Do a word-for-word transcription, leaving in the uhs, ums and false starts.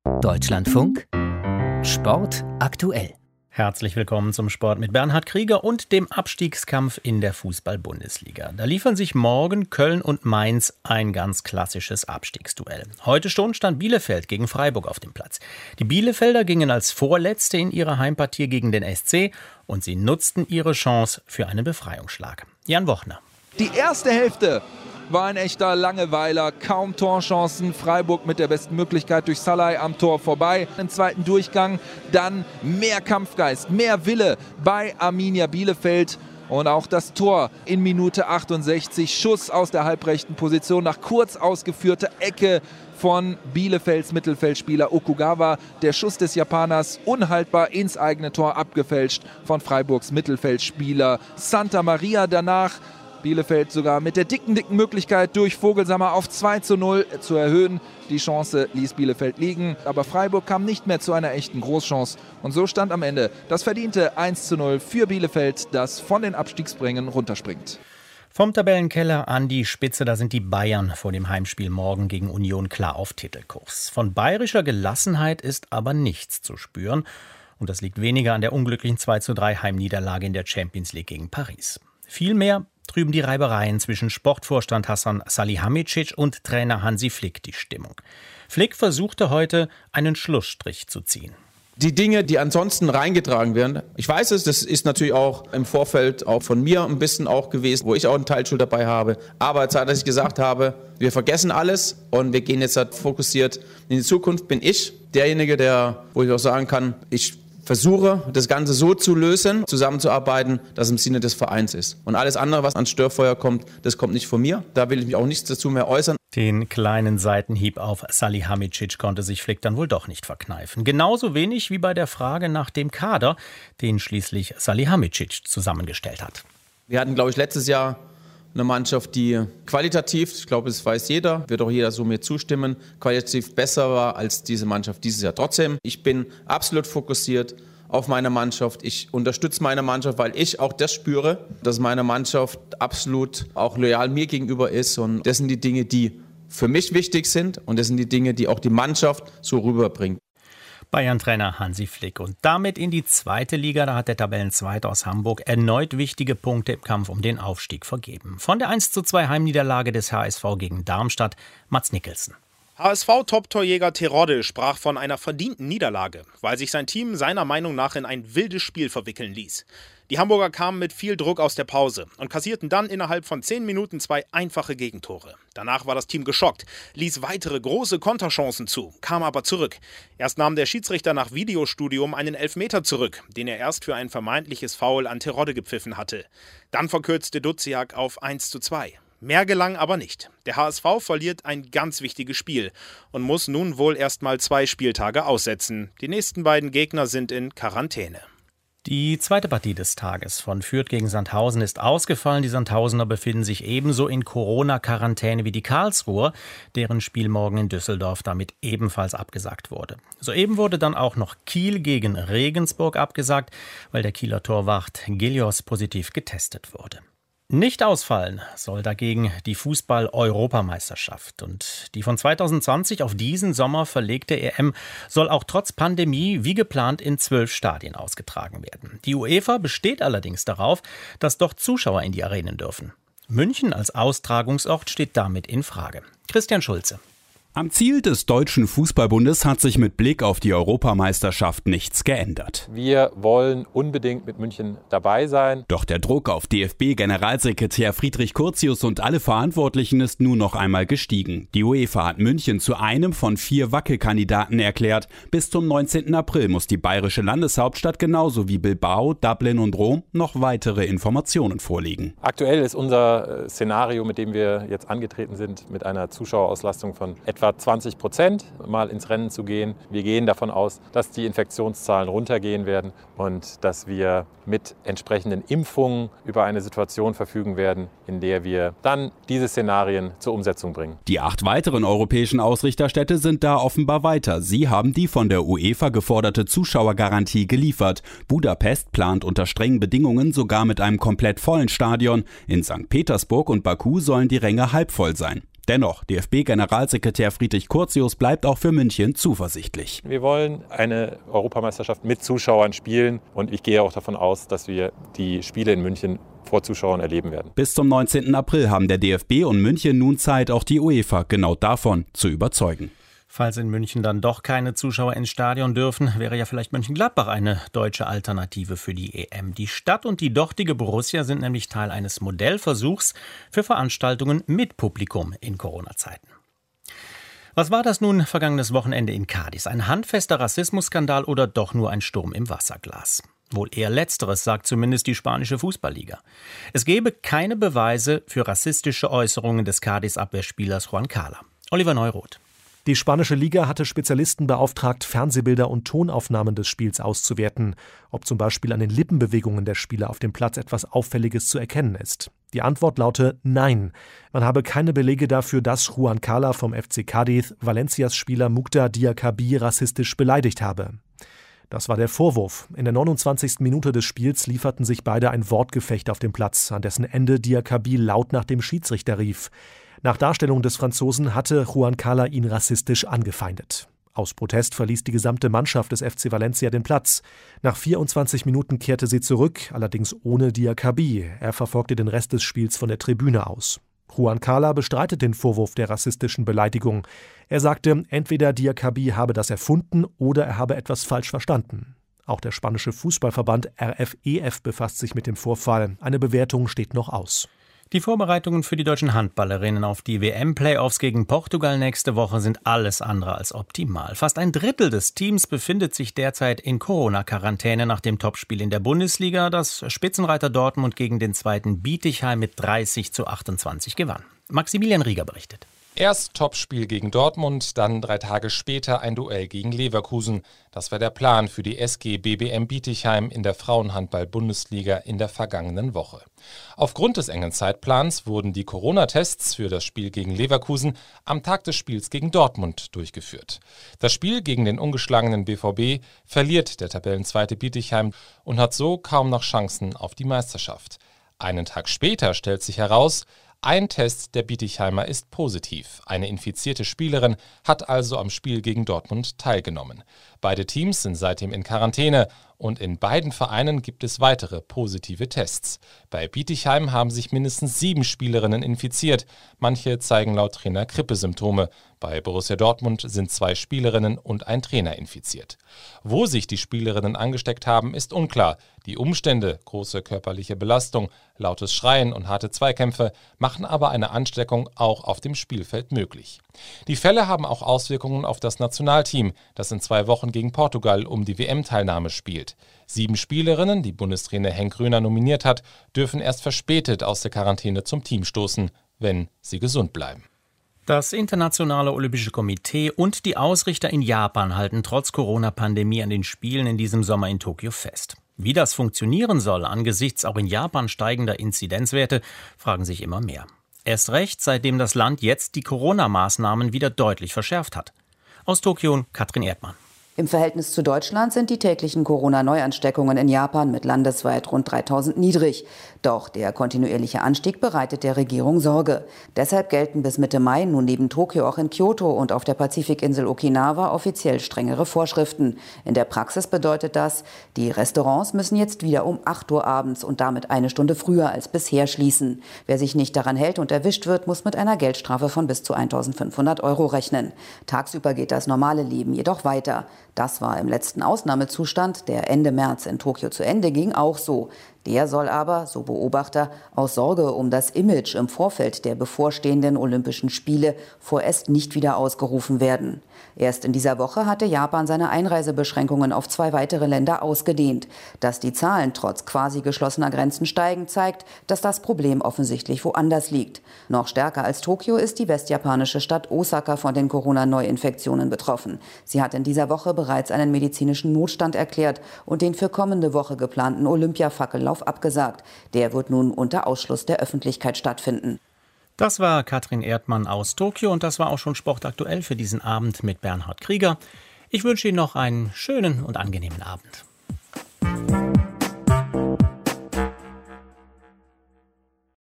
Deutschlandfunk Sport aktuell. Herzlich willkommen zum Sport mit Bernhard Krieger und dem Abstiegskampf in der Fußball-Bundesliga. Da liefern sich morgen Köln und Mainz ein ganz klassisches Abstiegsduell. Heute schon stand Bielefeld gegen Freiburg auf dem Platz. Die Bielefelder gingen als Vorletzte in ihre Heimpartie gegen den S C und sie nutzten ihre Chance für einen Befreiungsschlag. Jan Wochner. Die erste Hälfte war ein echter Langeweiler, kaum Torchancen. Freiburg mit der besten Möglichkeit durch Salai am Tor vorbei. Im zweiten Durchgang dann mehr Kampfgeist, mehr Wille bei Arminia Bielefeld. Und auch das Tor in Minute achtundsechzig, Schuss aus der halbrechten Position nach kurz ausgeführter Ecke von Bielefelds Mittelfeldspieler Okugawa. Der Schuss des Japaners unhaltbar ins eigene Tor, abgefälscht von Freiburgs Mittelfeldspieler Santa Maria. Danach Bielefeld sogar mit der dicken, dicken Möglichkeit durch Vogelsammer auf zwei zu null zu erhöhen. Die Chance ließ Bielefeld liegen, aber Freiburg kam nicht mehr zu einer echten Großchance. Und so stand am Ende das verdiente eins zu null für Bielefeld, das von den Abstiegsrängen runterspringt. Vom Tabellenkeller an die Spitze, da sind die Bayern vor dem Heimspiel morgen gegen Union klar auf Titelkurs. Von bayerischer Gelassenheit ist aber nichts zu spüren. Und das liegt weniger an der unglücklichen zwei zu drei Heimniederlage in der Champions League gegen Paris. Vielmehr trüben die Reibereien zwischen Sportvorstand Hasan Salihamidzic und Trainer Hansi Flick die Stimmung. Flick versuchte heute, einen Schlussstrich zu ziehen. Die Dinge, die ansonsten reingetragen werden, ich weiß es, das ist natürlich auch im Vorfeld auch von mir ein bisschen auch gewesen, wo ich auch einen Teilschuld dabei habe. Aber Zeit, dass ich gesagt habe, wir vergessen alles und wir gehen jetzt halt fokussiert in die Zukunft, bin ich derjenige, der, wo ich auch sagen kann, ich versuche, das Ganze so zu lösen, zusammenzuarbeiten, dass es im Sinne des Vereins ist. Und alles andere, was an Störfeuer kommt, das kommt nicht von mir. Da will ich mich auch nichts dazu mehr äußern. Den kleinen Seitenhieb auf Salihamidzic konnte sich Flick dann wohl doch nicht verkneifen. Genauso wenig wie bei der Frage nach dem Kader, den schließlich Salihamidzic zusammengestellt hat. Wir hatten, glaube ich, letztes Jahr eine Mannschaft, die qualitativ, ich glaube, das weiß jeder, wird auch jeder so mir zustimmen, qualitativ besser war als diese Mannschaft dieses Jahr. Trotzdem, ich bin absolut fokussiert auf meine Mannschaft. Ich unterstütze meine Mannschaft, weil ich auch das spüre, dass meine Mannschaft absolut auch loyal mir gegenüber ist. Und das sind die Dinge, die für mich wichtig sind und das sind die Dinge, die auch die Mannschaft so rüberbringt. Bayern-Trainer Hansi Flick. Und damit in die zweite Liga, da hat der Tabellenzweite aus Hamburg erneut wichtige Punkte im Kampf um den Aufstieg vergeben. Von der eins zu zwei Heimniederlage des H S V gegen Darmstadt, Mats Nicholson. H S V-Top-Torjäger Terodde sprach von einer verdienten Niederlage, weil sich sein Team seiner Meinung nach in ein wildes Spiel verwickeln ließ. Die Hamburger kamen mit viel Druck aus der Pause und kassierten dann innerhalb von zehn Minuten zwei einfache Gegentore. Danach war das Team geschockt, ließ weitere große Konterchancen zu, kam aber zurück. Erst nahm der Schiedsrichter nach Videostudium einen Elfmeter zurück, den er erst für ein vermeintliches Foul an Terodde gepfiffen hatte. Dann verkürzte Duziak auf eins zu zwei. Mehr gelang aber nicht. Der H S V verliert ein ganz wichtiges Spiel und muss nun wohl erst mal zwei Spieltage aussetzen. Die nächsten beiden Gegner sind in Quarantäne. Die zweite Partie des Tages von Fürth gegen Sandhausen ist ausgefallen. Die Sandhausener befinden sich ebenso in Corona-Quarantäne wie die Karlsruher, deren Spiel morgen in Düsseldorf damit ebenfalls abgesagt wurde. Soeben wurde dann auch noch Kiel gegen Regensburg abgesagt, weil der Kieler Torwart Gilios positiv getestet wurde. Nicht ausfallen soll dagegen die Fußball-Europameisterschaft. Und die von zwanzig zwanzig auf diesen Sommer verlegte E M soll auch trotz Pandemie wie geplant in zwölf Stadien ausgetragen werden. Die UEFA besteht allerdings darauf, dass doch Zuschauer in die Arenen dürfen. München als Austragungsort steht damit in Frage. Christian Schulze. Am Ziel des Deutschen Fußballbundes hat sich mit Blick auf die Europameisterschaft nichts geändert. Wir wollen unbedingt mit München dabei sein. Doch der Druck auf D F B-Generalsekretär Friedrich Curtius und alle Verantwortlichen ist nun noch einmal gestiegen. Die UEFA hat München zu einem von vier Wackelkandidaten erklärt. Bis zum neunzehnten April muss die bayerische Landeshauptstadt genauso wie Bilbao, Dublin und Rom noch weitere Informationen vorlegen. Aktuell ist unser Szenario, mit dem wir jetzt angetreten sind, mit einer Zuschauerauslastung von etwa zwanzig Prozent mal ins Rennen zu gehen. Wir gehen davon aus, dass die Infektionszahlen runtergehen werden und dass wir mit entsprechenden Impfungen über eine Situation verfügen werden, in der wir dann diese Szenarien zur Umsetzung bringen. Die acht weiteren europäischen Ausrichterstädte sind da offenbar weiter. Sie haben die von der UEFA geforderte Zuschauergarantie geliefert. Budapest plant unter strengen Bedingungen sogar mit einem komplett vollen Stadion. In Sankt Petersburg und Baku sollen die Ränge halbvoll sein. Dennoch, D F B-Generalsekretär Friedrich Curtius bleibt auch für München zuversichtlich. Wir wollen eine Europameisterschaft mit Zuschauern spielen und ich gehe auch davon aus, dass wir die Spiele in München vor Zuschauern erleben werden. Bis zum neunzehnten April haben der D F B und München nun Zeit, auch die UEFA genau davon zu überzeugen. Falls in München dann doch keine Zuschauer ins Stadion dürfen, wäre ja vielleicht Mönchengladbach eine deutsche Alternative für die E M. Die Stadt und die dortige Borussia sind nämlich Teil eines Modellversuchs für Veranstaltungen mit Publikum in Corona-Zeiten. Was war das nun vergangenes Wochenende in Cádiz? Ein handfester Rassismusskandal oder doch nur ein Sturm im Wasserglas? Wohl eher Letzteres, sagt zumindest die spanische Fußballliga. Es gebe keine Beweise für rassistische Äußerungen des Cádiz-Abwehrspielers Juan Cala. Oliver Neuroth. Die spanische Liga hatte Spezialisten beauftragt, Fernsehbilder und Tonaufnahmen des Spiels auszuwerten, ob zum Beispiel an den Lippenbewegungen der Spieler auf dem Platz etwas Auffälliges zu erkennen ist. Die Antwort laute Nein. Man habe keine Belege dafür, dass Juan Cala vom F C Cádiz Valencias Spieler Mukhtar Diakhaby rassistisch beleidigt habe. Das war der Vorwurf. In der neunundzwanzigsten Minute des Spiels lieferten sich beide ein Wortgefecht auf dem Platz, an dessen Ende Diakhaby laut nach dem Schiedsrichter rief. Nach Darstellung des Franzosen hatte Juan Cala ihn rassistisch angefeindet. Aus Protest verließ die gesamte Mannschaft des F C Valencia den Platz. Nach vierundzwanzig Minuten kehrte sie zurück, allerdings ohne Diakhaby. Er verfolgte den Rest des Spiels von der Tribüne aus. Juan Cala bestreitet den Vorwurf der rassistischen Beleidigung. Er sagte, entweder Diakhaby habe das erfunden oder er habe etwas falsch verstanden. Auch der spanische Fußballverband R F E F befasst sich mit dem Vorfall. Eine Bewertung steht noch aus. Die Vorbereitungen für die deutschen Handballerinnen auf die W M-Playoffs gegen Portugal nächste Woche sind alles andere als optimal. Fast ein Drittel des Teams befindet sich derzeit in Corona-Quarantäne nach dem Topspiel in der Bundesliga, das Spitzenreiter Dortmund gegen den zweiten Bietigheim mit dreißig zu achtundzwanzig gewann. Maximilian Rieger berichtet. Erst Topspiel gegen Dortmund, dann drei Tage später ein Duell gegen Leverkusen. Das war der Plan für die S G B B M Bietigheim in der Frauenhandball-Bundesliga in der vergangenen Woche. Aufgrund des engen Zeitplans wurden die Corona-Tests für das Spiel gegen Leverkusen am Tag des Spiels gegen Dortmund durchgeführt. Das Spiel gegen den ungeschlagenen B V B verliert der Tabellenzweite Bietigheim und hat so kaum noch Chancen auf die Meisterschaft. Einen Tag später stellt sich heraus, ein Test der Bietigheimer ist positiv. Eine infizierte Spielerin hat also am Spiel gegen Dortmund teilgenommen. Beide Teams sind seitdem in Quarantäne und in beiden Vereinen gibt es weitere positive Tests. Bei Bietigheim haben sich mindestens sieben Spielerinnen infiziert. Manche zeigen laut Trainer Grippesymptome. Bei Borussia Dortmund sind zwei Spielerinnen und ein Trainer infiziert. Wo sich die Spielerinnen angesteckt haben, ist unklar. Die Umstände, große körperliche Belastung, lautes Schreien und harte Zweikämpfe, machen aber eine Ansteckung auch auf dem Spielfeld möglich. Die Fälle haben auch Auswirkungen auf das Nationalteam, das in zwei Wochen gegen Portugal um die W M-Teilnahme spielt. Sieben Spielerinnen, die Bundestrainer Henk Röner nominiert hat, dürfen erst verspätet aus der Quarantäne zum Team stoßen, wenn sie gesund bleiben. Das Internationale Olympische Komitee und die Ausrichter in Japan halten trotz Corona-Pandemie an den Spielen in diesem Sommer in Tokio fest. Wie das funktionieren soll angesichts auch in Japan steigender Inzidenzwerte, fragen sich immer mehr. Erst recht, seitdem das Land jetzt die Corona-Maßnahmen wieder deutlich verschärft hat. Aus Tokio, Katrin Erdmann. Im Verhältnis zu Deutschland sind die täglichen Corona-Neuansteckungen in Japan mit landesweit rund dreitausend niedrig. Doch der kontinuierliche Anstieg bereitet der Regierung Sorge. Deshalb gelten bis Mitte Mai nun neben Tokio auch in Kyoto und auf der Pazifikinsel Okinawa offiziell strengere Vorschriften. In der Praxis bedeutet das, die Restaurants müssen jetzt wieder um acht Uhr abends und damit eine Stunde früher als bisher schließen. Wer sich nicht daran hält und erwischt wird, muss mit einer Geldstrafe von bis zu eintausendfünfhundert Euro rechnen. Tagsüber geht das normale Leben jedoch weiter. Das war im letzten Ausnahmezustand, der Ende März in Tokio zu Ende ging, auch so. Der soll aber, so Beobachter, aus Sorge um das Image im Vorfeld der bevorstehenden Olympischen Spiele vorerst nicht wieder ausgerufen werden. Erst in dieser Woche hatte Japan seine Einreisebeschränkungen auf zwei weitere Länder ausgedehnt. Dass die Zahlen trotz quasi geschlossener Grenzen steigen, zeigt, dass das Problem offensichtlich woanders liegt. Noch stärker als Tokio ist die westjapanische Stadt Osaka von den Corona-Neuinfektionen betroffen. Sie hat in dieser Woche bereits einen medizinischen Notstand erklärt und den für kommende Woche geplanten Olympia-Fackellauf abgesagt. Der wird nun unter Ausschluss der Öffentlichkeit stattfinden. Das war Katrin Erdmann aus Tokio und das war auch schon Sportaktuell für diesen Abend mit Bernhard Krieger. Ich wünsche Ihnen noch einen schönen und angenehmen Abend.